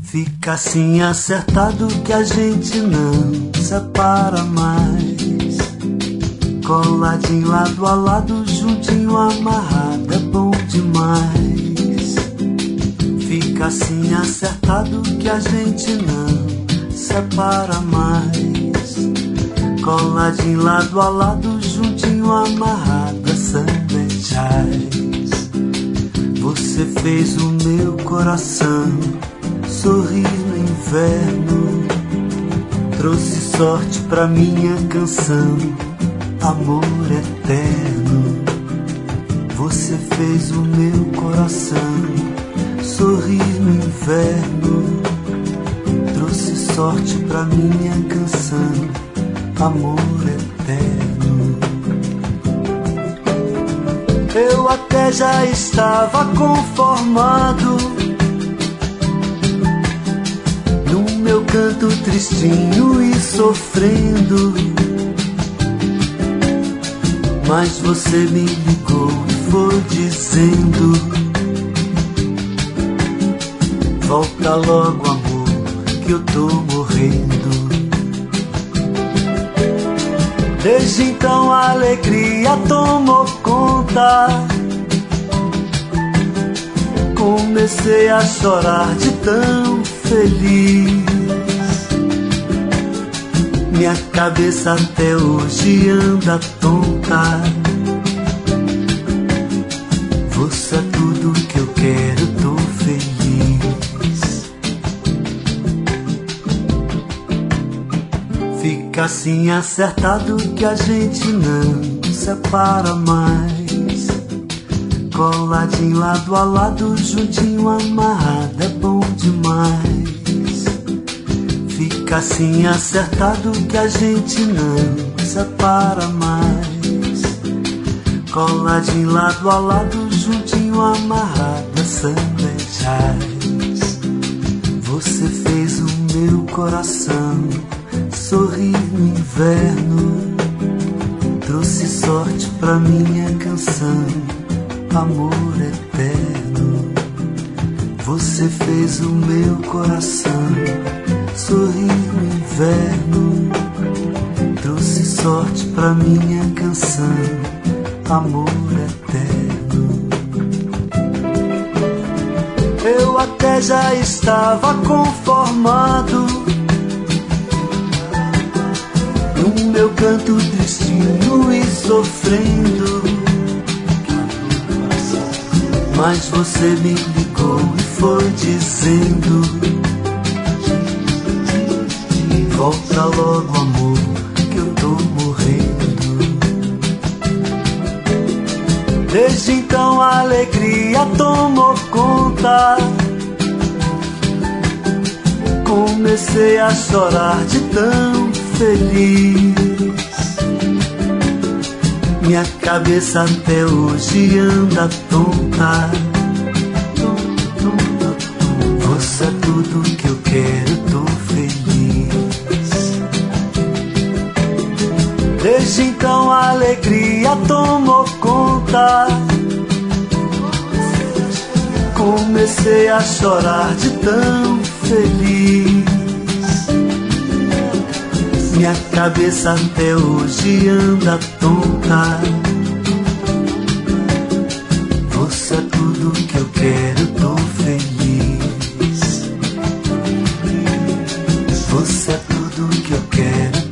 Fica assim acertado que a gente não separa mais. Coladinho lado a lado, juntinho amarrado, é bom demais. Fica assim acertado que a gente não separa mais. Coladinho lado a lado, juntinho amarrado, é Sunday. Você fez o meu coração sorrir no inverno, trouxe sorte pra minha canção, amor eterno. Você fez o meu coração sorrir no inverno, trouxe sorte pra minha canção, amor eterno. Eu até já estava conformado no meu canto tristinho e sofrendo, mas você me ligou e foi dizendo: volta logo, amor, que eu tô morrendo. Desde então a alegria tomou conta, comecei a chorar de tão feliz. Minha cabeça até hoje anda tonta. Você é tudo que eu quero, tô feliz. Fica assim acertado que a gente não separa mais. Coladinho lado a lado, juntinho amarrado, é bom demais. Fica assim acertado que a gente não separa mais. Coladinho lado a lado, juntinho amarrado, é Sunday. Você fez o meu coração sorrir no inverno, trouxe sorte pra minha canção, amor eterno. Você fez o meu coração sorrir no inverno, trouxe sorte pra minha canção, amor eterno. Eu até já estava conformado no meu canto tristinho e sofrendo, mas você me ligou e foi dizendo: volta logo, amor, que eu tô morrendo. Desde então a alegria tomou conta, comecei a chorar de tão feliz. Minha cabeça até hoje anda tonta. Você é tudo que eu quero, tô feliz. Desde então a alegria tomou conta, comecei a chorar de tão feliz. Minha cabeça até hoje anda tonta. Você é tudo que eu quero, tô feliz. Você é tudo que eu quero,